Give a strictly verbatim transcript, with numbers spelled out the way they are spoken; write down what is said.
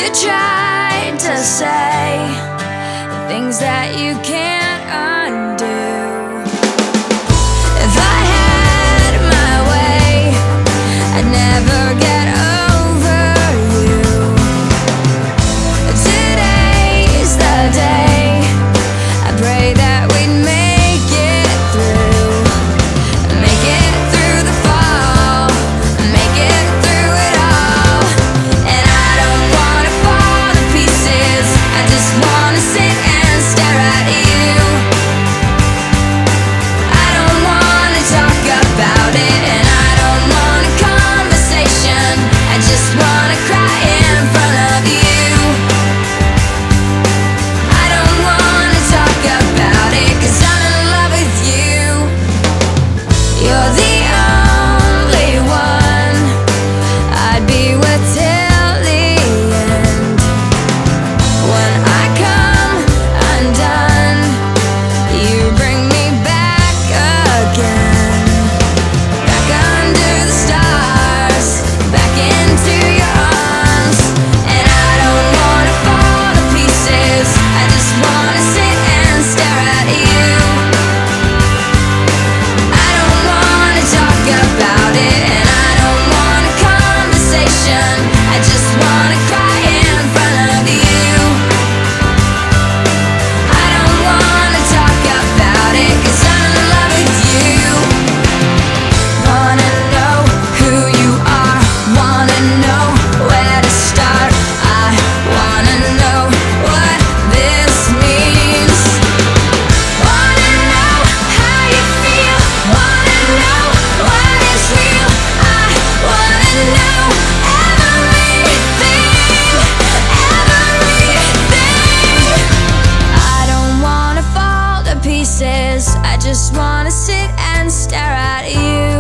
tried to say things that you can't undo. If I had my way, I'd never get over you. Today's the day. I pray that we'd make it through, make it through the fall, make it through it all. And I don't wanna fall to pieces, I just wanna sit and stare at you. I don't wanna talk about it, and I don't want a conversation, I just wanna cry in front of you. I don't wanna talk about it, 'cause I'm in love with you. You're the only one I'd be with till the end. When I come undone, you bring me back again. Back under the stars, back into your arms. And I don't wanna fall to pieces, I just wanna sit and stare at you. I don't wanna talk about it, and I don't want a conversation, I just wanna cry in front of you. I don't wanna talk about it, 'cause I'm in love with you. Wanna know who you are, wanna know where to start. I wanna know what this means. Wanna know how you feel, wanna know what is real. I wanna know everything, everything. I don't wanna fall to pieces, I just wanna sit and stare at you.